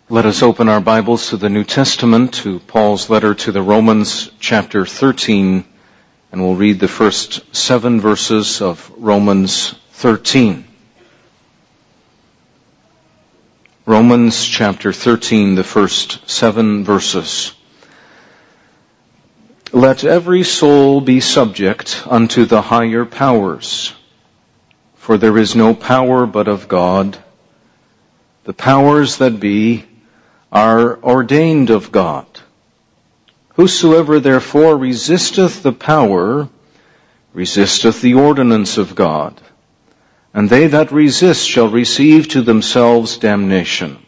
Let us open our Bibles to the New Testament, to Paul's letter to the Romans, chapter 13, and we'll read the first 7 verses of Romans 13. Romans chapter 13, the first 7 verses. Let every soul be subject unto the higher powers, for there is no power but of God. The powers that be are ordained of God. Whosoever therefore resisteth the power, resisteth the ordinance of God. And they that resist shall receive to themselves damnation.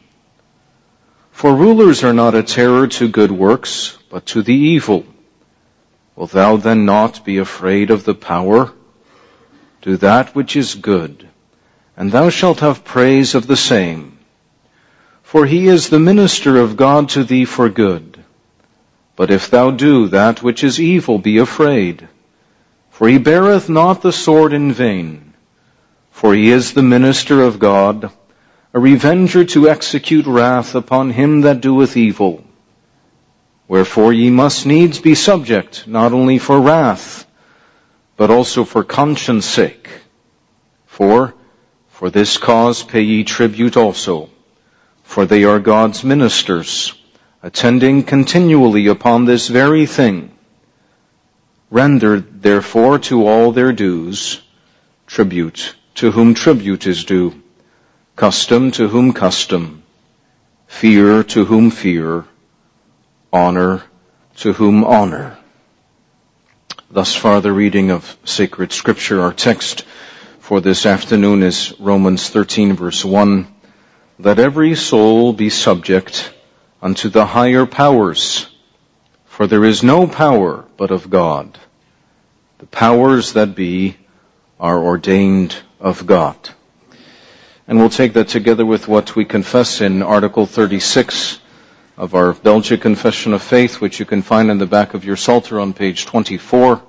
For rulers are not a terror to good works, but to the evil. Wilt thou then not be afraid of the power? Do that which is good, and thou shalt have praise of the same. For he is the minister of God to thee for good. But if thou do that which is evil, be afraid. For he beareth not the sword in vain. For he is the minister of God, a revenger to execute wrath upon him that doeth evil. Wherefore ye must needs be subject, not only for wrath, but also for conscience sake. For this cause pay ye tribute also. For they are God's ministers, attending continually upon this very thing. Render therefore to all their dues, tribute to whom tribute is due, custom to whom custom, fear to whom fear, honor to whom honor. Thus far the reading of sacred scripture. Our text for this afternoon is Romans 13 verse 1. Let every soul be subject unto the higher powers, for there is no power but of God. The powers that be are ordained of God. And we'll take that together with what we confess in Article 36 of our Belgic Confession of Faith, which you can find in the back of your Psalter on page 24.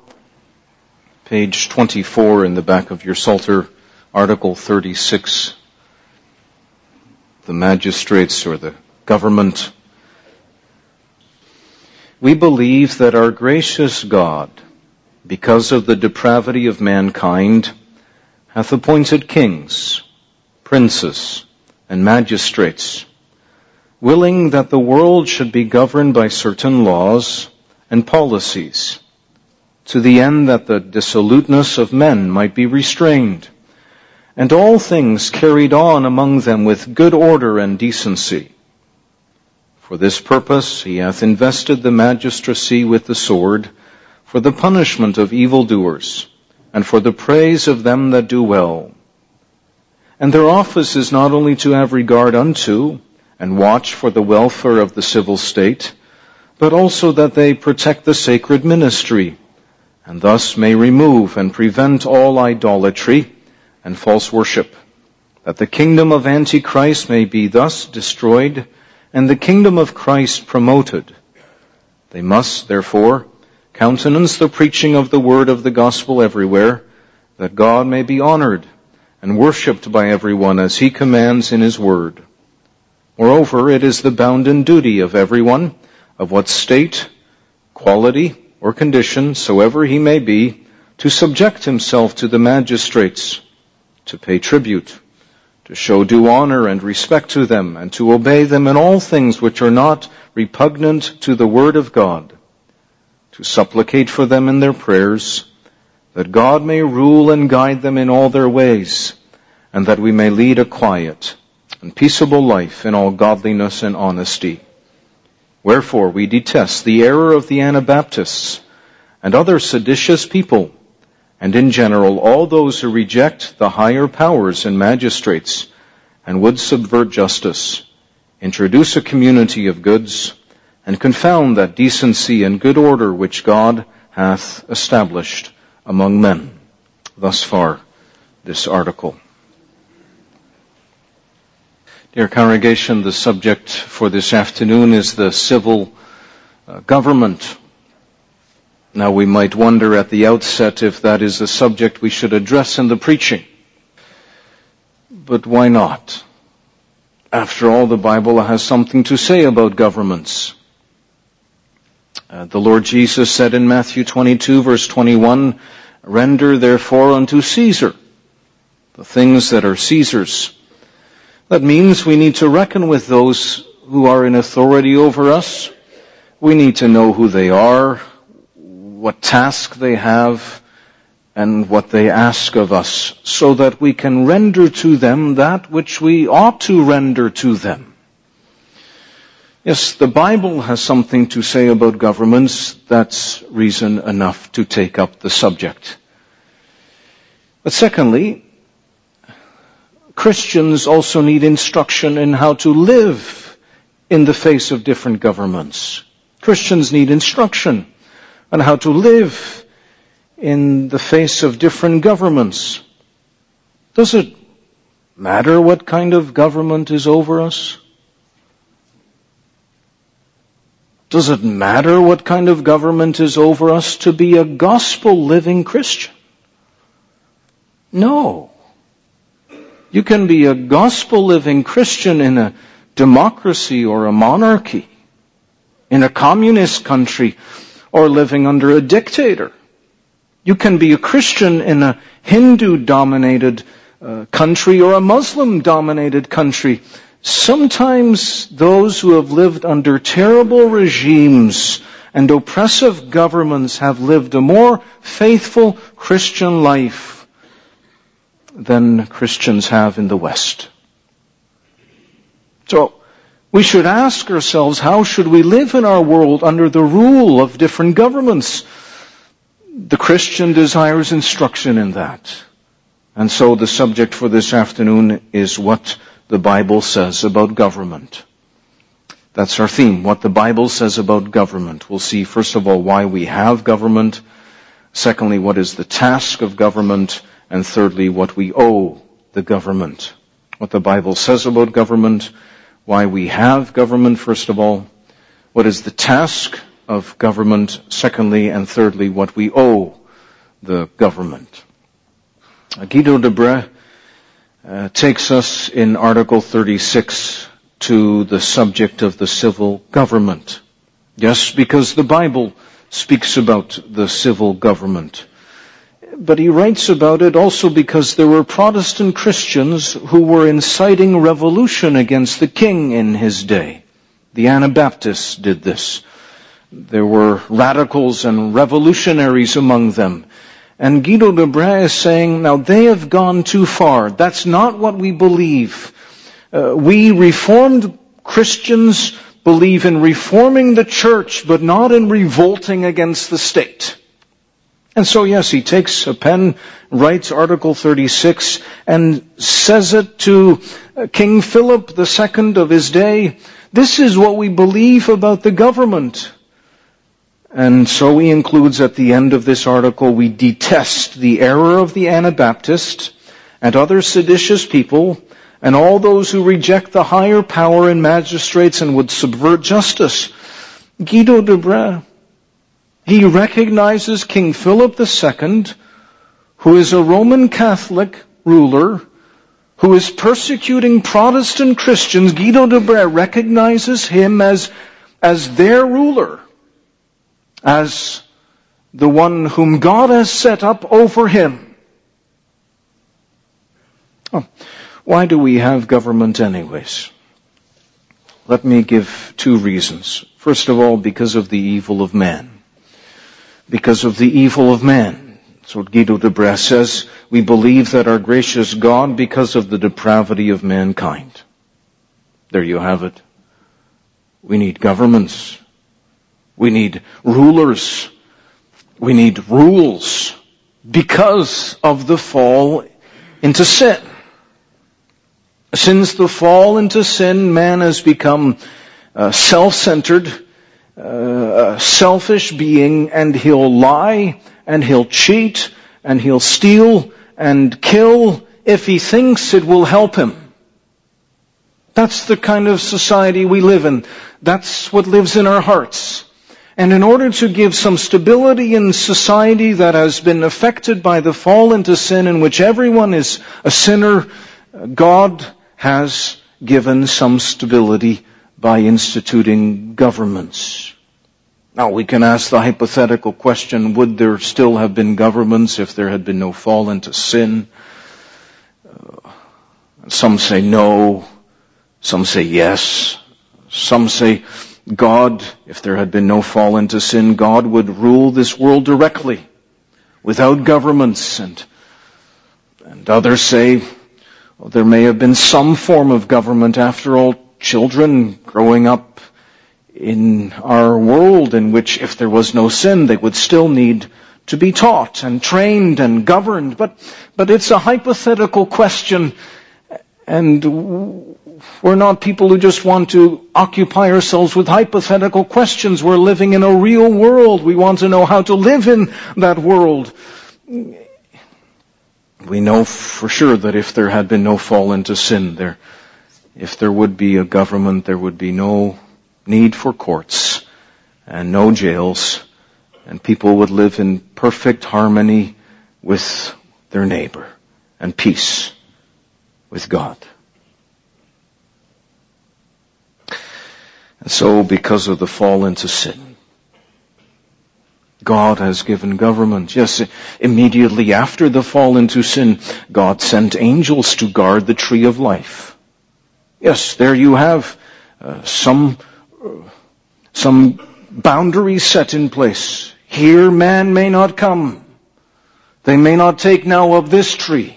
Page 24 in the back of your Psalter, Article 36. The magistrates or the government. We believe that our gracious God, because of the depravity of mankind, hath appointed kings, princes, and magistrates, willing that the world should be governed by certain laws and policies, to the end that the dissoluteness of men might be restrained, and all things carried on among them with good order and decency. For this purpose he hath invested the magistracy with the sword, for the punishment of evildoers, and for the praise of them that do well. And their office is not only to have regard unto, and watch for the welfare of the civil state, but also that they protect the sacred ministry, and thus may remove and prevent all idolatry and false worship, that the kingdom of Antichrist may be thus destroyed, and the kingdom of Christ promoted. They must, therefore, countenance the preaching of the word of the gospel everywhere, that God may be honored and worshipped by everyone as he commands in his word. Moreover, it is the bounden duty of everyone, of what state, quality, or condition soever he may be, to subject himself to the magistrates, to pay tribute, to show due honor and respect to them, and to obey them in all things which are not repugnant to the word of God, to supplicate for them in their prayers, that God may rule and guide them in all their ways, and that we may lead a quiet and peaceable life in all godliness and honesty. Wherefore we detest the error of the Anabaptists and other seditious people, and in general all those who reject the higher powers and magistrates, and would subvert justice, introduce a community of goods, and confound that decency and good order which God hath established among men. Thus far, this article. Dear congregation, the subject for this afternoon is the civil government. Now we might wonder at the outset if that is a subject we should address in the preaching. But why not? After all, the Bible has something to say about governments. The Lord Jesus said in Matthew 22, verse 21, "Render therefore unto Caesar the things that are Caesar's." That means we need to reckon with those who are in authority over us. We need to know who they are, what task they have, and what they ask of us, so that we can render to them that which we ought to render to them. Yes, the Bible has something to say about governments. That's reason enough to take up the subject. But secondly, Christians also need instruction in how to live in the face of different governments. Christians need instruction on how to live in the face of different governments. Does it matter what kind of government is over us? Does it matter what kind of government is over us to be a gospel-living Christian? No. You can be a gospel-living Christian in a democracy or a monarchy, in a communist country, or living under a dictator. You can be a Christian in a Hindu-dominated country or a Muslim-dominated country. Sometimes those who have lived under terrible regimes and oppressive governments have lived a more faithful Christian life than Christians have in the West. So, we should ask ourselves, how should we live in our world under the rule of different governments? The Christian desires instruction in that. And so the subject for this afternoon is what the Bible says about government. That's our theme, what the Bible says about government. We'll see, first of all, why we have government. Secondly, what is the task of government. And thirdly, what we owe the government. What the Bible says about government, why we have government, first of all. What is the task of government, secondly, and thirdly, what we owe the government. Guido de Brès takes us in Article 36 to the subject of the civil government. Yes, because the Bible speaks about the civil government. But he writes about it also because there were Protestant Christians who were inciting revolution against the king in his day. The Anabaptists did this. There were radicals and revolutionaries among them. And Guido de Brès is saying, now they have gone too far. That's not what we believe. We Reformed Christians believe in reforming the church, but not in revolting against the state. And so, yes, he takes a pen, writes Article 36, and says it to King Philip II of his day. This is what we believe about the government. And so he includes at the end of this article, we detest the error of the Anabaptist and other seditious people and all those who reject the higher power in magistrates and would subvert justice. Guido de Brès, he recognizes King Philip II, who is a Roman Catholic ruler, who is persecuting Protestant Christians. Guido de Brès recognizes him as their ruler, as the one whom God has set up over him. Why do we have government anyways? Let me give two reasons. First of all, because of the evil of man. Because of the evil of man. That's what Guido de Brès says. We believe that our gracious God, because of the depravity of mankind. There you have it. We need governments. We need rulers. We need rules because of the fall into sin. Since the fall into sin, man has become a self-centered, a selfish being, and he'll lie, and he'll cheat, and he'll steal, and kill if he thinks it will help him. That's the kind of society we live in. That's what lives in our hearts. And in order to give some stability in society that has been affected by the fall into sin, in which everyone is a sinner, God has given some stability by instituting governments. Now we can ask the hypothetical question, would there still have been governments if there had been no fall into sin? Some say no, some say yes, some say God, if there had been no fall into sin, God would rule this world directly, without governments. And others say, well, there may have been some form of government. After all, children growing up in our world in which if there was no sin, they would still need to be taught and trained and governed. But it's a hypothetical question, and we're not people who just want to occupy ourselves with hypothetical questions. We're living in a real world. We want to know how to live in that world. We know for sure that if there had been no fall into sin, if there would be a government, there would be no need for courts and no jails, and people would live in perfect harmony with their neighbor and peace with God. And so, because of the fall into sin, God has given government. Yes, immediately after the fall into sin, God sent angels to guard the tree of life. Yes, there you have some boundaries set in place. Here man may not come. They may not take now of this tree.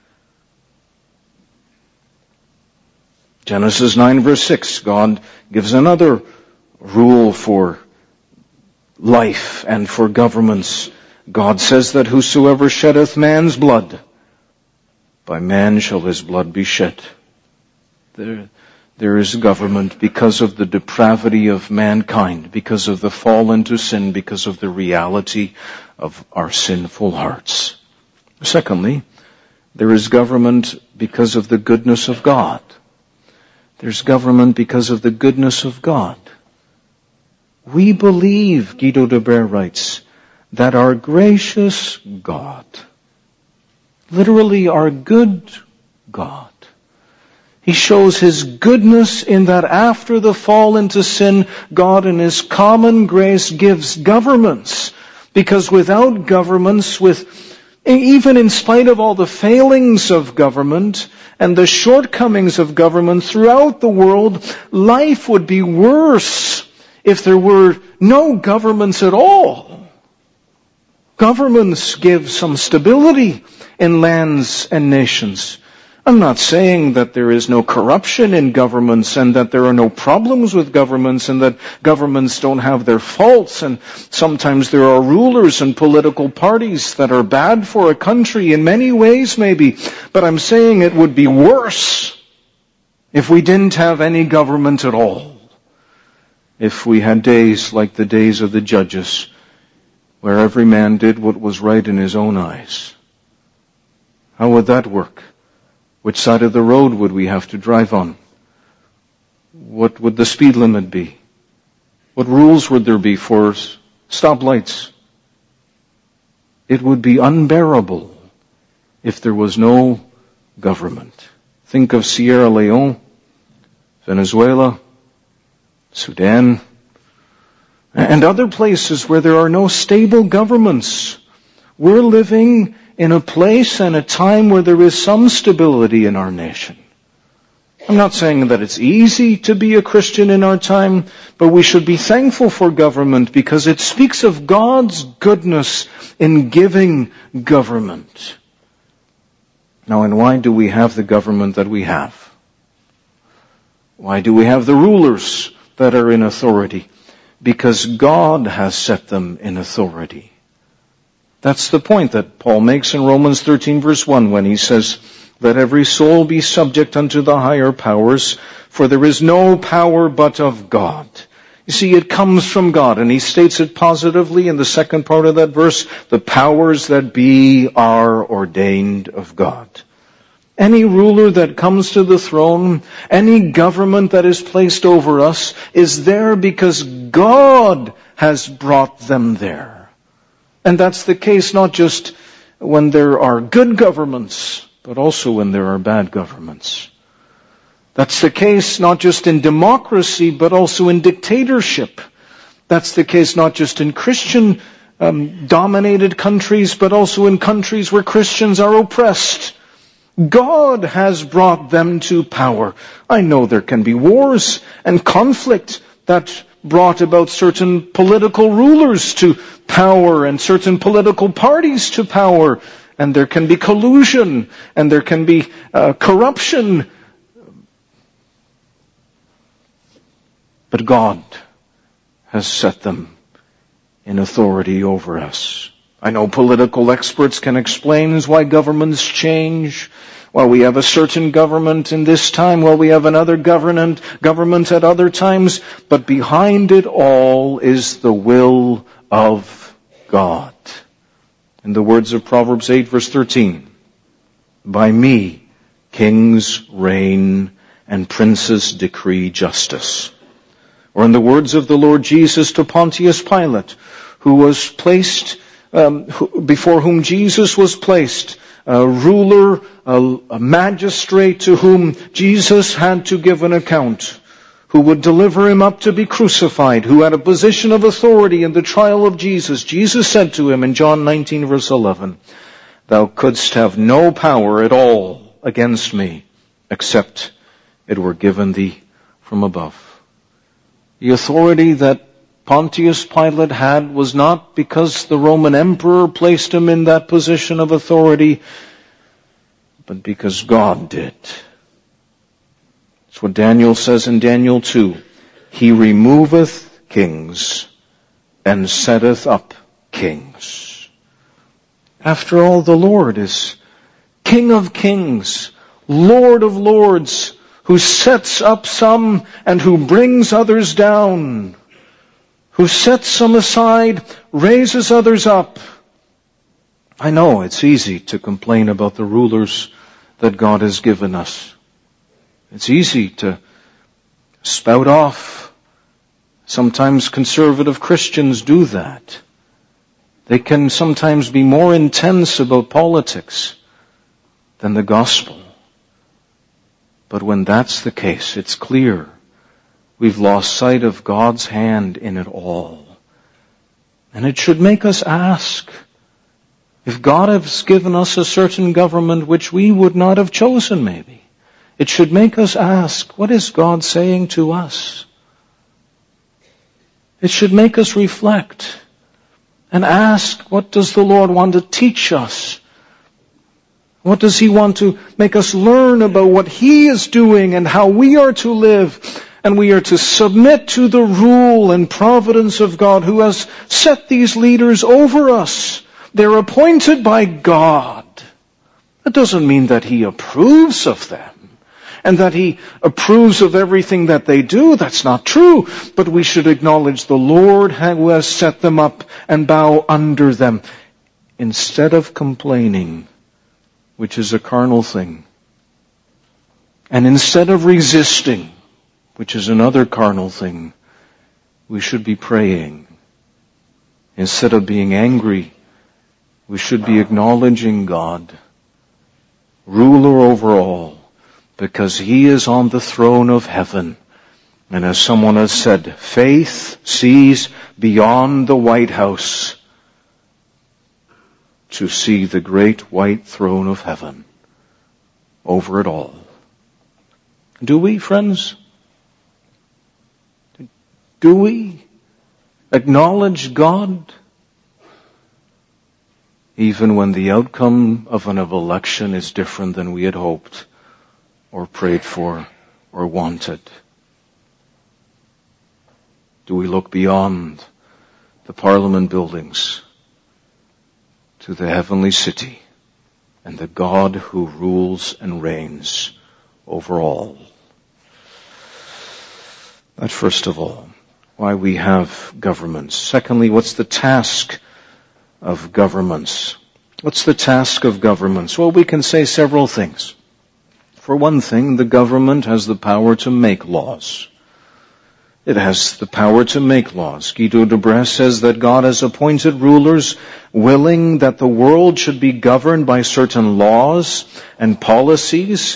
Genesis 9 verse 6, God gives another rule for life and for governments. God says that whosoever sheddeth man's blood, by man shall his blood be shed. There is government because of the depravity of mankind, because of the fall into sin, because of the reality of our sinful hearts. Secondly, there is government because of the goodness of God. There's government because of the goodness of God. We believe, Guido de Beer writes, that our gracious God, literally our good God, He shows His goodness in that after the fall into sin, God in His common grace gives governments. Because without governments, even in spite of all the failings of government and the shortcomings of government throughout the world, life would be worse if there were no governments at all. Governments give some stability in lands and nations. I'm not saying that there is no corruption in governments and that there are no problems with governments and that governments don't have their faults, and sometimes there are rulers and political parties that are bad for a country in many ways maybe. But I'm saying it would be worse if we didn't have any government at all. If we had days like the days of the judges, where every man did what was right in his own eyes. How would that work? Which side of the road would we have to drive on? What would the speed limit be? What rules would there be for stoplights? It would be unbearable if there was no government. Think of Sierra Leone, Venezuela, Sudan, and other places where there are no stable governments. We're living in a place and a time where there is some stability in our nation. I'm not saying that it's easy to be a Christian in our time, but we should be thankful for government because it speaks of God's goodness in giving government. Now, and why do we have the government that we have? Why do we have the rulers that are in authority? Because God has set them in authority. That's the point that Paul makes in Romans 13 verse 1 when he says, "Let every soul be subject unto the higher powers, for there is no power but of God." You see, it comes from God, and he states it positively in the second part of that verse, "The powers that be are ordained of God." Any ruler that comes to the throne, any government that is placed over us, is there because God has brought them there. And that's the case not just when there are good governments, but also when there are bad governments. That's the case not just in democracy, but also in dictatorship. That's the case not just in Christian dominated countries, but also in countries where Christians are oppressed. God has brought them to power. I know there can be wars and conflict that brought about certain political rulers to power and certain political parties to power. And there can be collusion and there can be corruption. But God has set them in authority over us. I know political experts can explain why governments change. Well, we have a certain government in this time, well, we have another government at other times, but behind it all is the will of God. In the words of Proverbs 8 verse 13, by me kings reign and princes decree justice. Or in the words of the Lord Jesus to Pontius Pilate, who was placed, before whom Jesus was placed, a ruler, a magistrate to whom Jesus had to give an account, who would deliver him up to be crucified, who had a position of authority in the trial of Jesus. Jesus said to him in John 19 verse 11, thou couldst have no power at all against me, except it were given thee from above. The authority that Pontius Pilate had was not because the Roman emperor placed him in that position of authority, but because God did. That's what Daniel says in Daniel 2. He removeth kings and setteth up kings. After all, the Lord is King of kings, Lord of lords, who sets up some and who brings others down, who sets some aside, raises others up. I know it's easy to complain about the rulers that God has given us. It's easy to spout off. Sometimes conservative Christians do that. They can sometimes be more intense about politics than the gospel. But when that's the case, it's clear we've lost sight of God's hand in it all. And it should make us ask, if God has given us a certain government which we would not have chosen maybe, it should make us ask, what is God saying to us? It should make us reflect and ask, what does the Lord want to teach us? What does He want to make us learn about what He is doing and how we are to live? And we are to submit to the rule and providence of God who has set these leaders over us. They're appointed by God. That doesn't mean that He approves of them and that He approves of everything that they do. That's not true. But we should acknowledge the Lord who has set them up and bow under them instead of complaining, which is a carnal thing. And instead of resisting, which is another carnal thing, we should be praying. Instead of being angry, we should be acknowledging God, ruler over all, because He is on the throne of heaven. And as someone has said, faith sees beyond the White House to see the great white throne of heaven over it all. Do we, friends? Do we acknowledge God even when the outcome of an election is different than we had hoped or prayed for or wanted? Do we look beyond the Parliament buildings to the heavenly city and the God who rules and reigns over all? That's first of all why we have governments. Secondly, what's the task of governments? What's the task of governments? Well, we can say several things. For one thing, the government has the power to make laws. It has the power to make laws. Guido de Brès says that God has appointed rulers willing that the world should be governed by certain laws and policies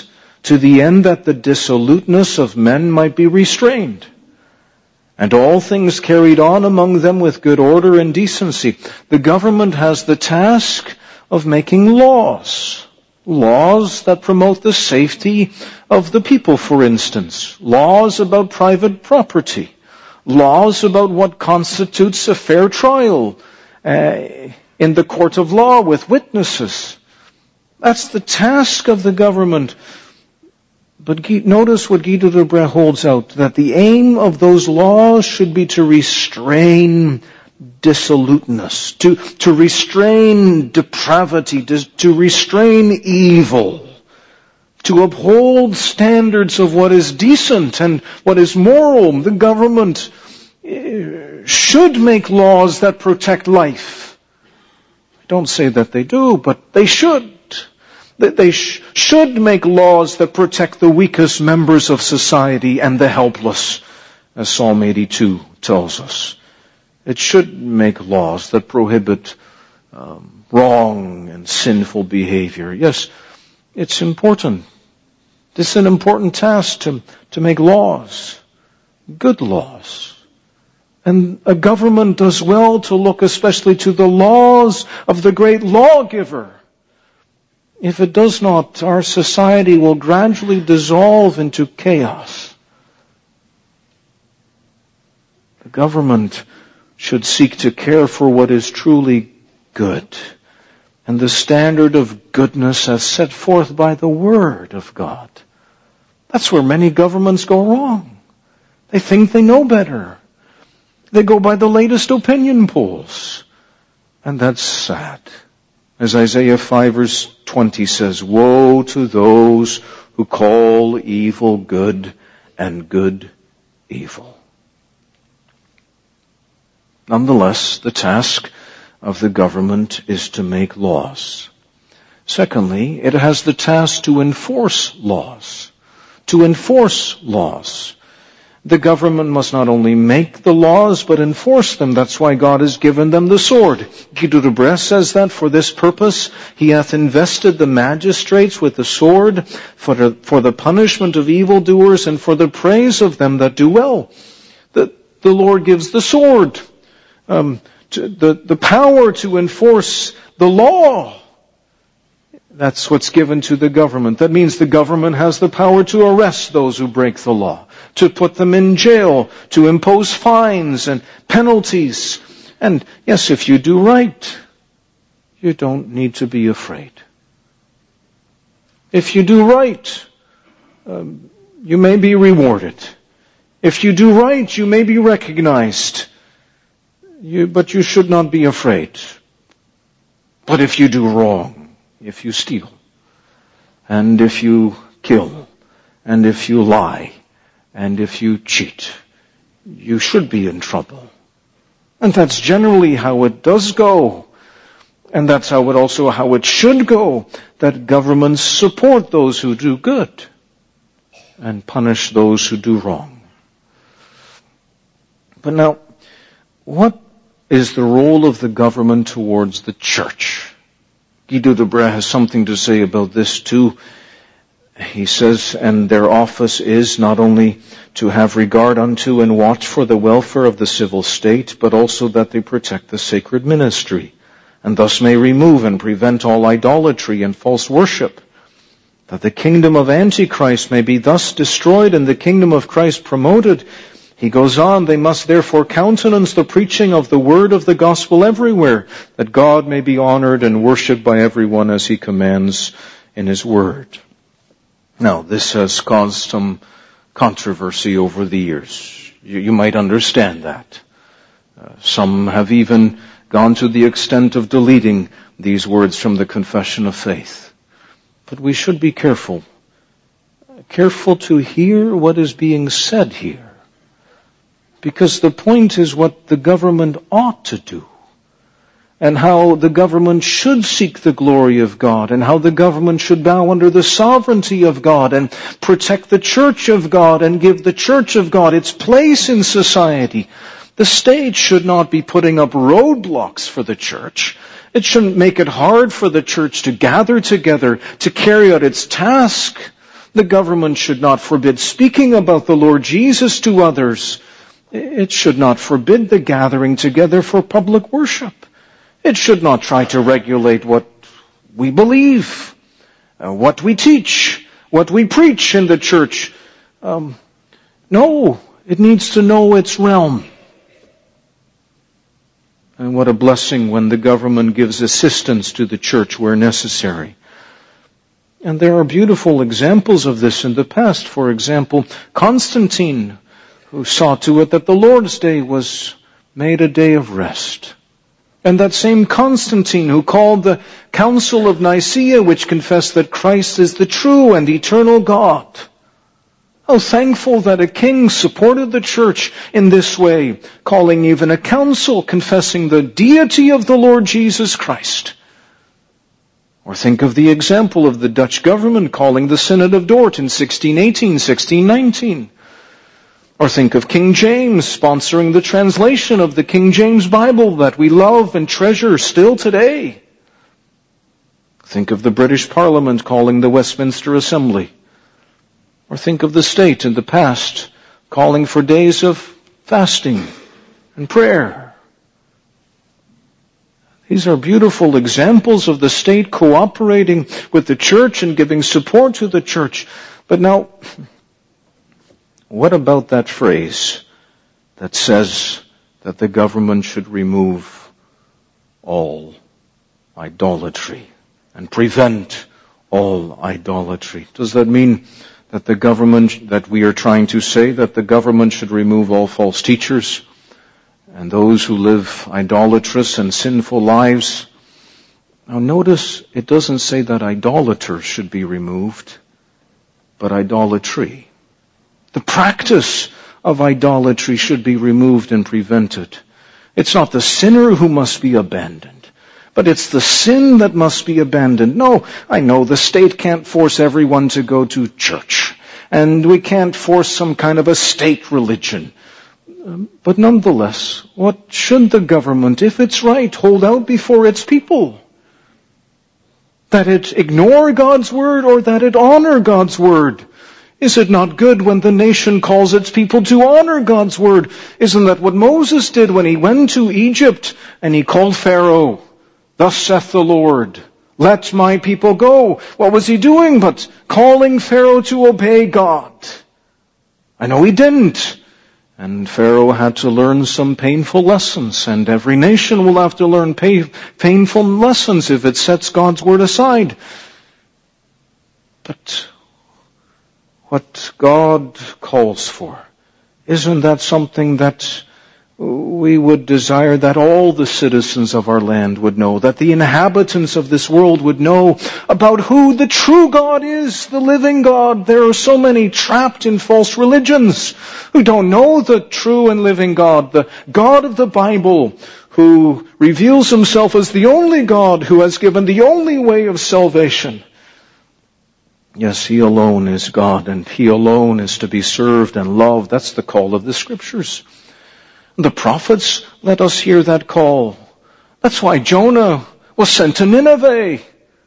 to the end that the dissoluteness of men might be restrained, and all things carried on among them with good order and decency. The government has the task of making laws that promote the safety of the people, for instance, laws about private property, laws about what constitutes a fair trial in the court of law with witnesses. That's the task of the government. But notice what Guido de Brès holds out, that the aim of those laws should be to restrain dissoluteness, to restrain depravity, to restrain evil, to uphold standards of what is decent and what is moral. The government should make laws that protect life. I don't say that they do, but they should. They should make laws that protect the weakest members of society and the helpless, as Psalm 82 tells us. It should make laws that prohibit wrong and sinful behavior. Yes, it's important. This is an important task to make laws, good laws. And a government does well to look especially to the laws of the great lawgiver. If it does not, our society will gradually dissolve into chaos. The government should seek to care for what is truly good, and the standard of goodness as set forth by the Word of God. That's where many governments go wrong. They think they know better. They go by the latest opinion polls. And that's sad. As Isaiah 5 verse 20 says, "Woe to those who call evil good and good evil." Nonetheless, the task of the government is to make laws. Secondly, it has the task to enforce laws. To enforce laws. The government must not only make the laws, but enforce them. That's why God has given them the sword. Guido de Brès says that for this purpose he hath invested the magistrates with the sword for the punishment of evildoers and for the praise of them that do well. The Lord gives the sword, the power to enforce the law. That's what's given to the government. That means the government has the power to arrest those who break the law, to put them in jail, to impose fines and penalties. And yes, if you do right, you don't need to be afraid. If you do right, you may be rewarded. If you do right, you may be recognized. But you should not be afraid. But if you do wrong, if you steal, and if you kill, and if you lie, and if you cheat, you should be in trouble. And that's generally how it does go. And that's how it should go, that governments support those who do good and punish those who do wrong. But now, what is the role of the government towards the church? Guido de Brès has something to say about this too. He says, "And their office is not only to have regard unto and watch for the welfare of the civil state, but also that they protect the sacred ministry, and thus may remove and prevent all idolatry and false worship, that the kingdom of Antichrist may be thus destroyed and the kingdom of Christ promoted." He goes on, "They must therefore countenance the preaching of the word of the gospel everywhere, that God may be honored and worshipped by everyone as he commands in his word." Now, this has caused some controversy over the years. You might understand that. Some have even gone to the extent of deleting these words from the Confession of Faith. But we should be careful to hear what is being said here. Because the point is what the government ought to do, and how the government should seek the glory of God, and how the government should bow under the sovereignty of God, and protect the church of God, and give the church of God its place in society. The state should not be putting up roadblocks for the church. It shouldn't make it hard for the church to gather together, to carry out its task. The government should not forbid speaking about the Lord Jesus to others. It should not forbid the gathering together for public worship. It should not try to regulate what we believe, what we teach, what we preach in the church. No, it needs to know its realm. And what a blessing when the government gives assistance to the church where necessary. And there are beautiful examples of this in the past. For example, Constantine, who saw to it that the Lord's Day was made a day of rest. And that same Constantine who called the Council of Nicaea, which confessed that Christ is the true and eternal God. How thankful that a king supported the church in this way, calling even a council confessing the deity of the Lord Jesus Christ. Or think of the example of the Dutch government calling the Synod of Dort in 1618, 1619. Or think of King James sponsoring the translation of the King James Bible that we love and treasure still today. Think of the British Parliament calling the Westminster Assembly. Or think of the state in the past calling for days of fasting and prayer. These are beautiful examples of the state cooperating with the church and giving support to the church. But now, what about that phrase that says that the government should remove all idolatry and prevent all idolatry? Does that mean that the government, that we are trying to say that the government should remove all false teachers and those who live idolatrous and sinful lives? Now notice, it doesn't say that idolaters should be removed, but idolatry. The practice of idolatry should be removed and prevented. It's not the sinner who must be abandoned, but it's the sin that must be abandoned. No, I know the state can't force everyone to go to church, and we can't force some kind of a state religion. But nonetheless, what should the government, if it's right, hold out before its people? That it ignore God's word or that it honor God's word? Is it not good when the nation calls its people to honor God's word? Isn't that what Moses did when he went to Egypt and he called Pharaoh? Thus saith the Lord, let my people go. What was he doing but calling Pharaoh to obey God? I know he didn't. And Pharaoh had to learn some painful lessons, and every nation will have to learn painful lessons if it sets God's word aside. But what God calls for, isn't that something that we would desire that all the citizens of our land would know, that the inhabitants of this world would know about who the true God is, the living God? There are so many trapped in false religions who don't know the true and living God, the God of the Bible, who reveals himself as the only God who has given the only way of salvation. Yes, he alone is God, and he alone is to be served and loved. That's the call of the Scriptures. The prophets let us hear that call. That's why Jonah was sent to Nineveh,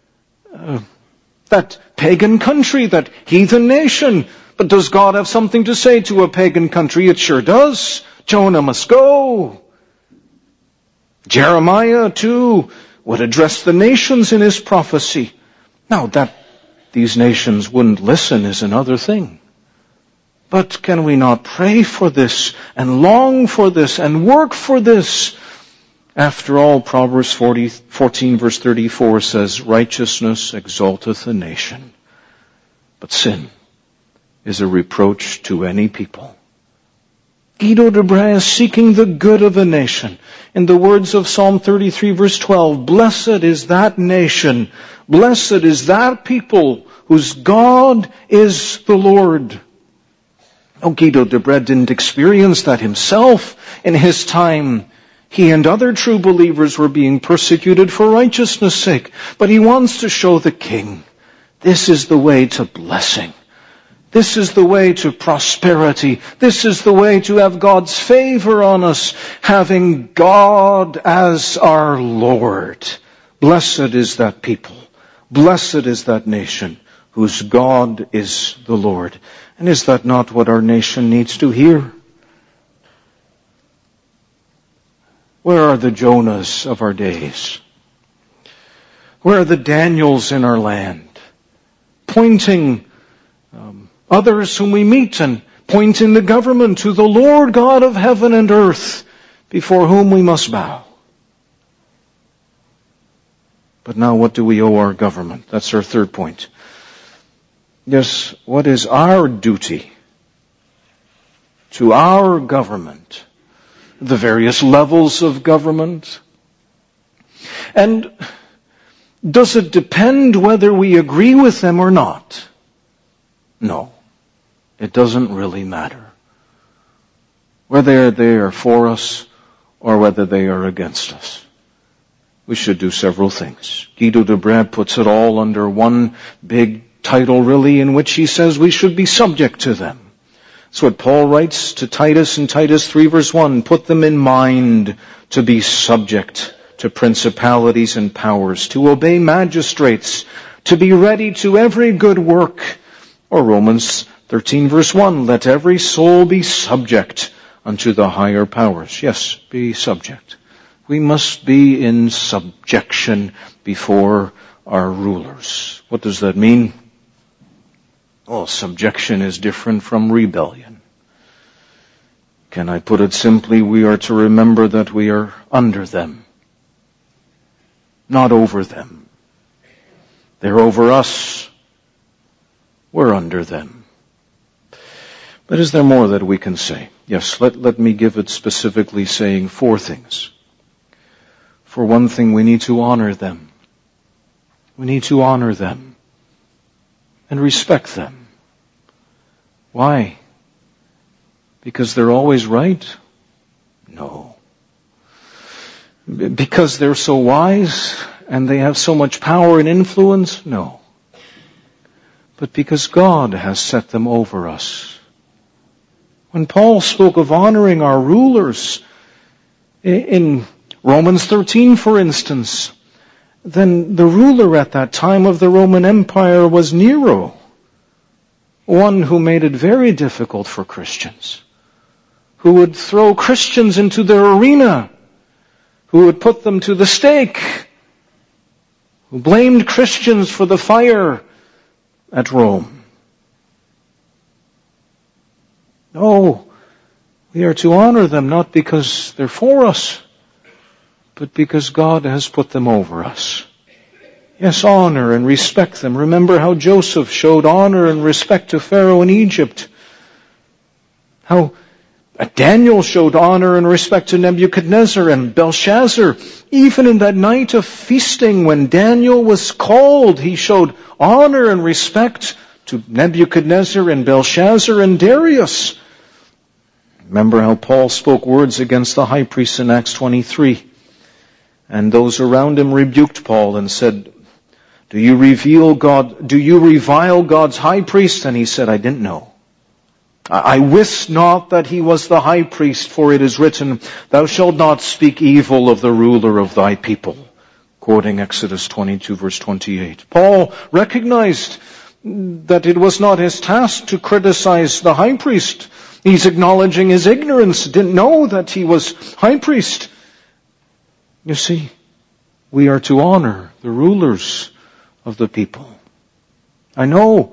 that pagan country, that heathen nation. But does God have something to say to a pagan country? It sure does. Jonah must go. Jeremiah, too, would address the nations in his prophecy. Now, that these nations wouldn't listen is another thing. But can we not pray for this and long for this and work for this? After all, Proverbs 14 verse 34 says, righteousness exalteth a nation, but sin is a reproach to any people. Guido de Brès is seeking the good of a nation. In the words of Psalm 33 verse 12, blessed is that nation, blessed is that people whose God is the Lord. Oh, Guido de Brès didn't experience that himself in his time. He and other true believers were being persecuted for righteousness' sake. But he wants to show the king, this is the way to blessing. This is the way to prosperity. This is the way to have God's favor on us, having God as our Lord. Blessed is that people. Blessed is that nation whose God is the Lord. And is that not what our nation needs to hear? Where are the Jonahs of our days? Where are the Daniels in our land? Pointing others whom we meet and pointing the government to the Lord God of heaven and earth, before whom we must bow. But now what do we owe our government? That's our third point. Yes, what is our duty to our government? The various levels of government. And does it depend whether we agree with them or not? No. It doesn't really matter. Whether they are for us or whether they are against us. We should do several things. Guido de Brand puts it all under one big title, really, in which he says we should be subject to them. That's what Paul writes to Titus in Titus 3 verse 1. Put them in mind to be subject to principalities and powers, to obey magistrates, to be ready to every good work. Or Romans 13 verse 1. Let every soul be subject unto the higher powers. Yes, be subject. We must be in subjection before our rulers. What does that mean? Well, subjection is different from rebellion. Can I put it simply? We are to remember that we are under them, not over them. They're over us. We're under them. But is there more that we can say? Yes, let me give it specifically, saying 4 things. For one thing, we need to honor them. We need to honor them and respect them. Why? Because they're always right? No. Because they're so wise and they have so much power and influence? No. But because God has set them over us. When Paul spoke of honoring our rulers in Romans 13, for instance, then the ruler at that time of the Roman Empire was Nero, one who made it very difficult for Christians, who would throw Christians into their arena, who would put them to the stake, who blamed Christians for the fire at Rome. No, we are to honor them not because they're for us, but because God has put them over us. Yes, honor and respect them. Remember how Joseph showed honor and respect to Pharaoh in Egypt. How Daniel showed honor and respect to Nebuchadnezzar and Belshazzar. Even in that night of feasting when Daniel was called, he showed honor and respect to Nebuchadnezzar and Belshazzar and Darius. Remember how Paul spoke words against the high priest in Acts 23. And those around him rebuked Paul and said, do you revile God's high priest? And he said, I didn't know. I wist not that he was the high priest, for it is written, thou shalt not speak evil of the ruler of thy people. Quoting Exodus 22 verse 28. Paul recognized that it was not his task to criticize the high priest. He's acknowledging his ignorance, didn't know that he was high priest. You see, we are to honor the rulers of the people. I know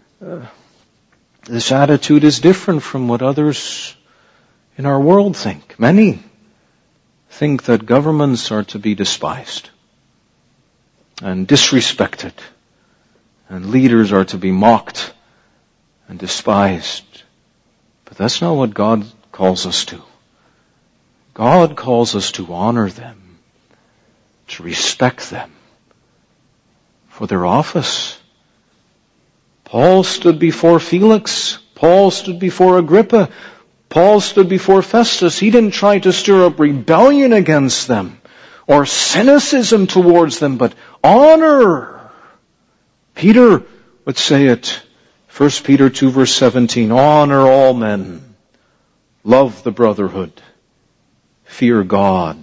this attitude is different from what others in our world think. Many think that governments are to be despised and disrespected, and leaders are to be mocked and despised. But that's not what God calls us to. God calls us to honor them, to respect them for their office. Paul stood before Felix. Paul stood before Agrippa. Paul stood before Festus. He didn't try to stir up rebellion against them or cynicism towards them, but honor. Peter would say it, 1 Peter 2 verse 17, honor all men, love the brotherhood, fear God,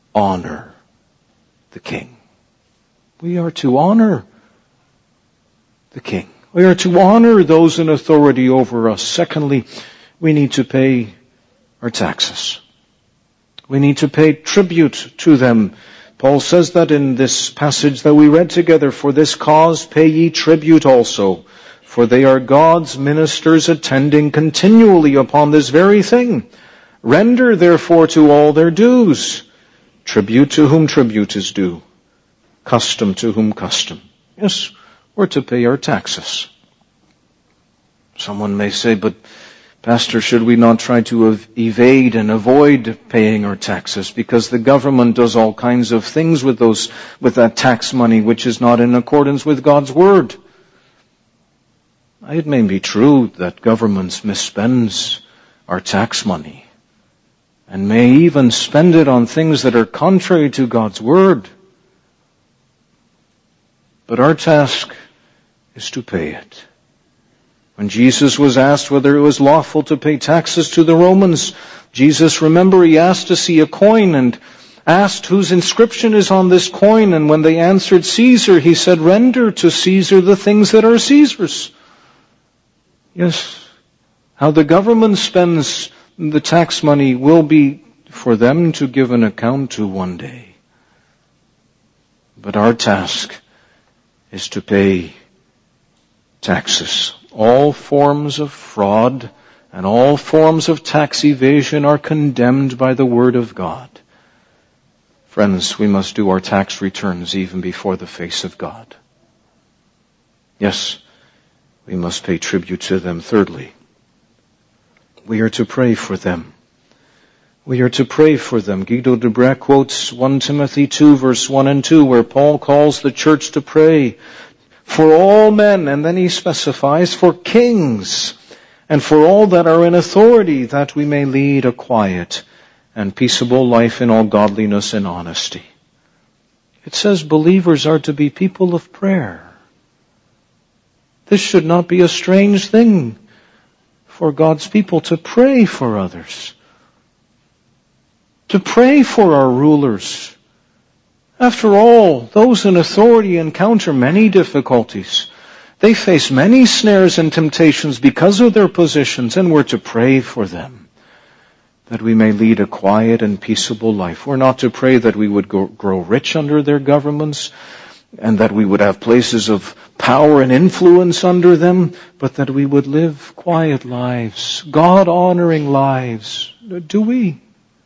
honor the king. We are to honor the king. We are to honor those in authority over us. Secondly, we need to pay our taxes. We need to pay tribute to them. Paul says that in this passage that we read together, for this cause pay ye tribute also, for they are God's ministers attending continually upon this very thing. Render therefore to all their dues. Tribute to whom tribute is due. Custom to whom custom. Yes, we're to pay our taxes. Someone may say, but Pastor, should we not try to evade and avoid paying our taxes because the government does all kinds of things with that tax money which is not in accordance with God's word? It may be true that governments misspend our tax money and may even spend it on things that are contrary to God's word. But our task is to pay it. When Jesus was asked whether it was lawful to pay taxes to the Romans, Jesus, remember, he asked to see a coin and asked whose inscription is on this coin. And when they answered Caesar, he said, render to Caesar the things that are Caesar's. Yes, how the government spends the tax money will be for them to give an account to one day. But our task is to pay taxes. All forms of fraud and all forms of tax evasion are condemned by the Word of God. Friends, we must do our tax returns even before the face of God. Yes, we must pay tribute to them. Thirdly, we are to pray for them. We are to pray for them. Guido de Brès quotes 1 Timothy 2 verse 1 and 2 where Paul calls the church to pray for all men, and then he specifies for kings and for all that are in authority, that we may lead a quiet and peaceable life in all godliness and honesty. It says believers are to be people of prayer. This should not be a strange thing for God's people to pray for others, to pray for our rulers. After all, those in authority encounter many difficulties. They face many snares and temptations because of their positions, and we're to pray for them, that we may lead a quiet and peaceable life. We're not to pray that we would grow rich under their governments, and that we would have places of power and influence under them, but that we would live quiet lives, God-honoring lives. Do we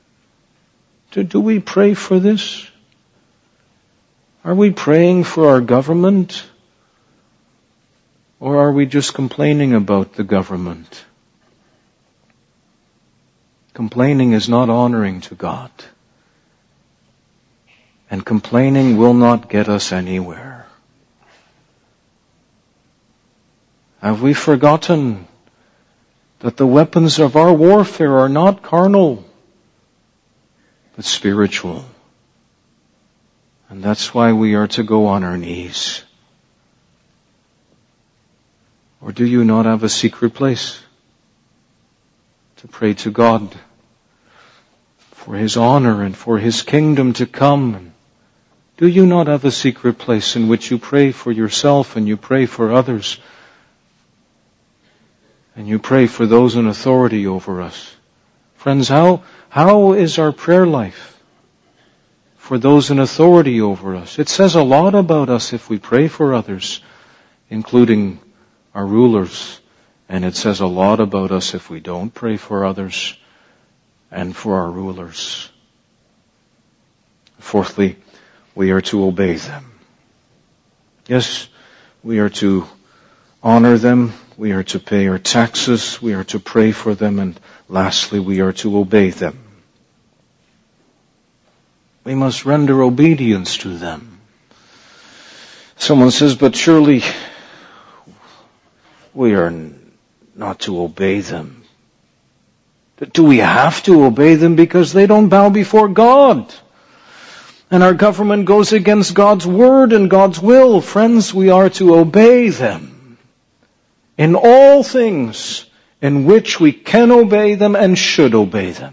pray for this? Are we praying for our government? Or are we just complaining about the government? Complaining is not honoring to God. And complaining will not get us anywhere. Have we forgotten that the weapons of our warfare are not carnal, but spiritual? And that's why we are to go on our knees. Or do you not have a secret place to pray to God for His honor and for His kingdom to come? Do you not have a secret place in which you pray for yourself and you pray for others? And you pray for those in authority over us? Friends, how is our prayer life for those in authority over us? It says a lot about us if we pray for others, including our rulers. And it says a lot about us if we don't pray for others and for our rulers. Fourthly, we are to obey them. Yes, we are to honor them. We are to pay our taxes. We are to pray for them. And lastly, we are to obey them. We must render obedience to them. Someone says, but surely we are not to obey them. Do we have to obey them because they don't bow before God? And our government goes against God's word and God's will. Friends, we are to obey them in all things in which we can obey them and should obey them.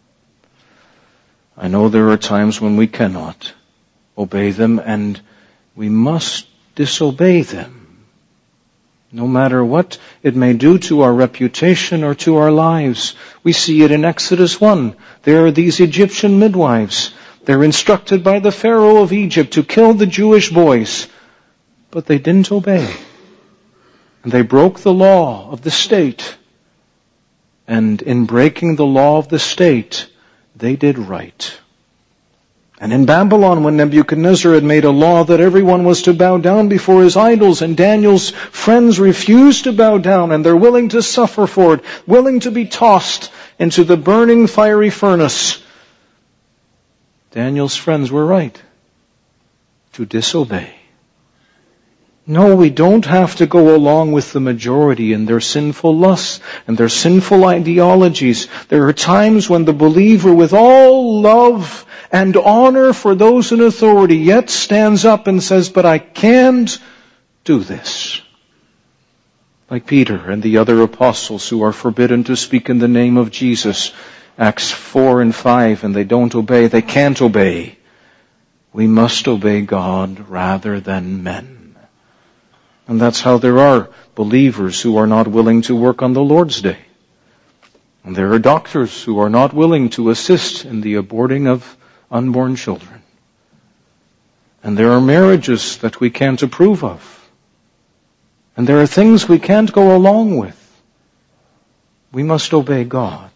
I know there are times when we cannot obey them and we must disobey them. no matter what it may do to our reputation or to our lives. We see it in Exodus 1. There are these Egyptian midwives. They're instructed by the Pharaoh of Egypt to kill the Jewish boys, but they didn't obey. And they broke the law of the state. And in breaking the law of the state, they did right. And in Babylon, when Nebuchadnezzar had made a law that everyone was to bow down before his idols, and Daniel's friends refused to bow down, and they're willing to suffer for it, willing to be tossed into the burning fiery furnace, Daniel's friends were right to disobey. No, we don't have to go along with the majority in their sinful lusts and their sinful ideologies. There are times when the believer, with all love and honor for those in authority, yet stands up and says, but I can't do this. Like Peter and the other apostles who are forbidden to speak in the name of Jesus, Acts 4 and 5, and they don't obey. They can't obey. We must obey God rather than men. And that's how there are believers who are not willing to work on the Lord's Day. And there are doctors who are not willing to assist in the aborting of unborn children. And there are marriages that we can't approve of. And there are things we can't go along with. We must obey God.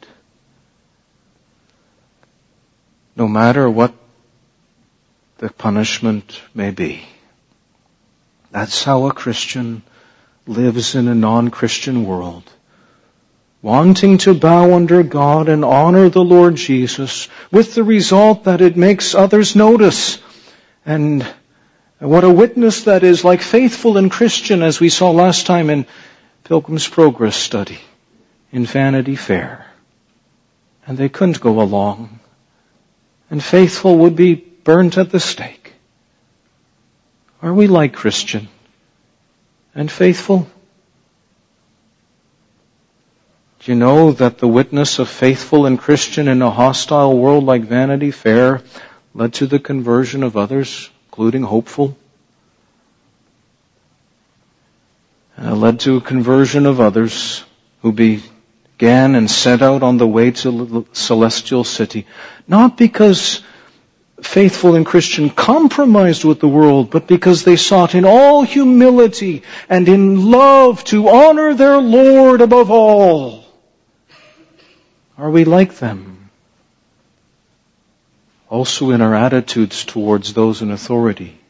No matter what the punishment may be. That's how a Christian lives in a non-Christian world. Wanting to bow under God and honor the Lord Jesus, with the result that it makes others notice. And what a witness that is, like Faithful and Christian, as we saw last time in Pilgrim's Progress study, in Vanity Fair. And they couldn't go along. And Faithful would be burnt at the stake. Are we like Christian and Faithful? Do you know that the witness of Faithful and Christian in a hostile world like Vanity Fair led to the conversion of others, including Hopeful? And it led to a conversion of others who began and set out on the way to the celestial city, not because Faithful and Christian compromised with the world, but because they sought in all humility and in love to honor their Lord above all. Are we like them? Also in our attitudes towards those in authority,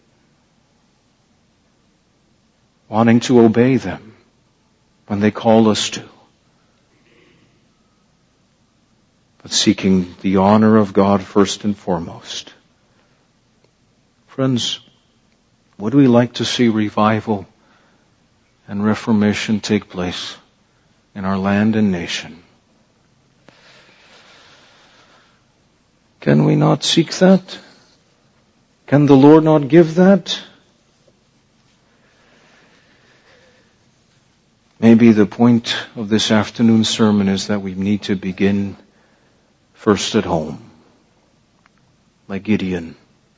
wanting to obey them when they call us to, but seeking the honor of God first and foremost. Friends, would we like to see revival and reformation take place in our land and nation? Can we not seek that? Can the Lord not give that? Maybe the point of this afternoon's sermon is that we need to begin first at home, like Gideon.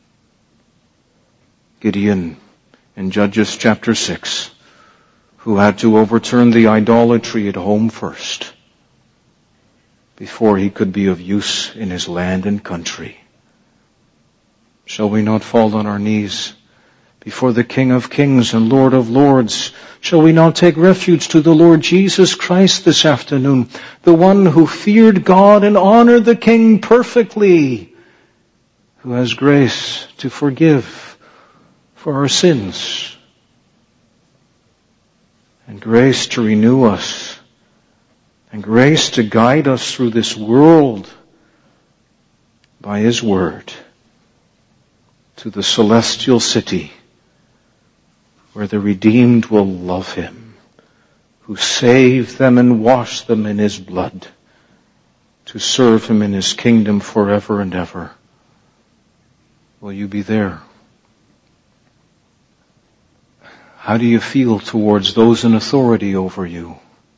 Gideon in Judges chapter 6, who had to overturn the idolatry at home first, before he could be of use in his land and country. Shall we not fall on our knees before the King of Kings and Lord of Lords? Shall we not take refuge to the Lord Jesus Christ this afternoon, the one who feared God and honored the King perfectly, who has grace to forgive for our sins, and grace to renew us, and grace to guide us through this world by His Word to the celestial city where the redeemed will love Him, who saved them and washed them in His blood, to serve Him in His kingdom forever and ever. Will you be there? How do you feel towards those in authority over you?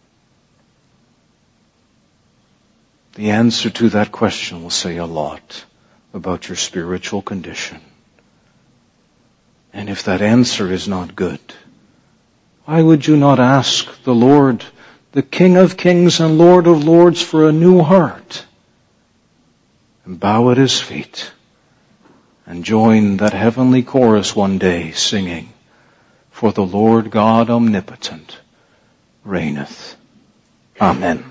The answer to that question will say a lot about your spiritual condition. And if that answer is not good, Why would you not ask the Lord, the King of Kings and Lord of Lords, for a new heart, and bow at his feet and join that heavenly chorus one day singing, "For the Lord God omnipotent reigneth." Amen.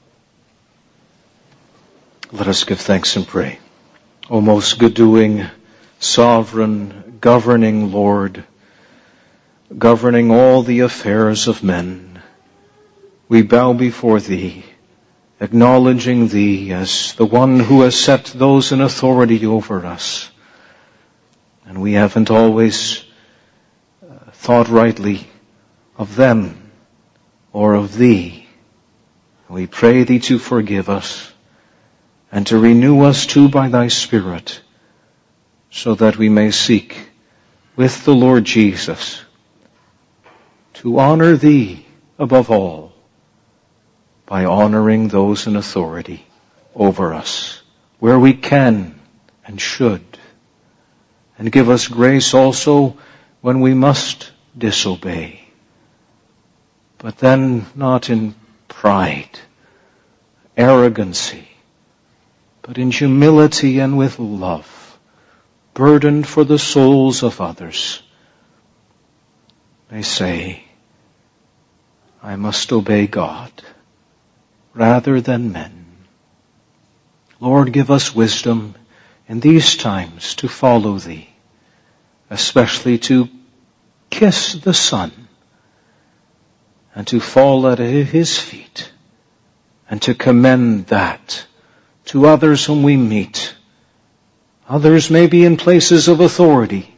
Let us give thanks and pray. O most good-doing, sovereign, governing Lord, governing all the affairs of men, we bow before Thee, acknowledging Thee as the one who has set those in authority over us. And we haven't always thought rightly of them or of Thee. We pray Thee to forgive us and to renew us too by Thy Spirit, so that we may seek with the Lord Jesus to honor Thee above all by honoring those in authority over us where we can and should. And give us grace also when we must disobey, but then not in pride, arrogancy, but in humility and with love, burdened for the souls of others. They say, I must obey God rather than men. Lord, give us wisdom in these times to follow Thee, especially to kiss the Son and to fall at His feet and to commend that to others whom we meet. Others may be in places of authority.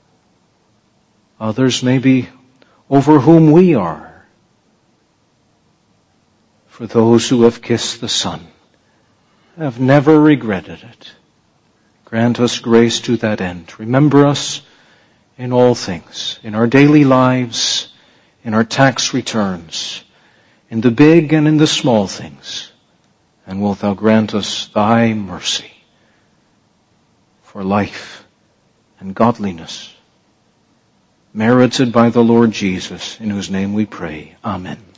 Others may be over whom we are. For those who have kissed the Son have never regretted it. Grant us grace to that end. Remember us in all things, in our daily lives, in our tax returns, in the big and in the small things. And wilt Thou grant us Thy mercy for life and godliness, merited by the Lord Jesus, in whose name we pray. Amen.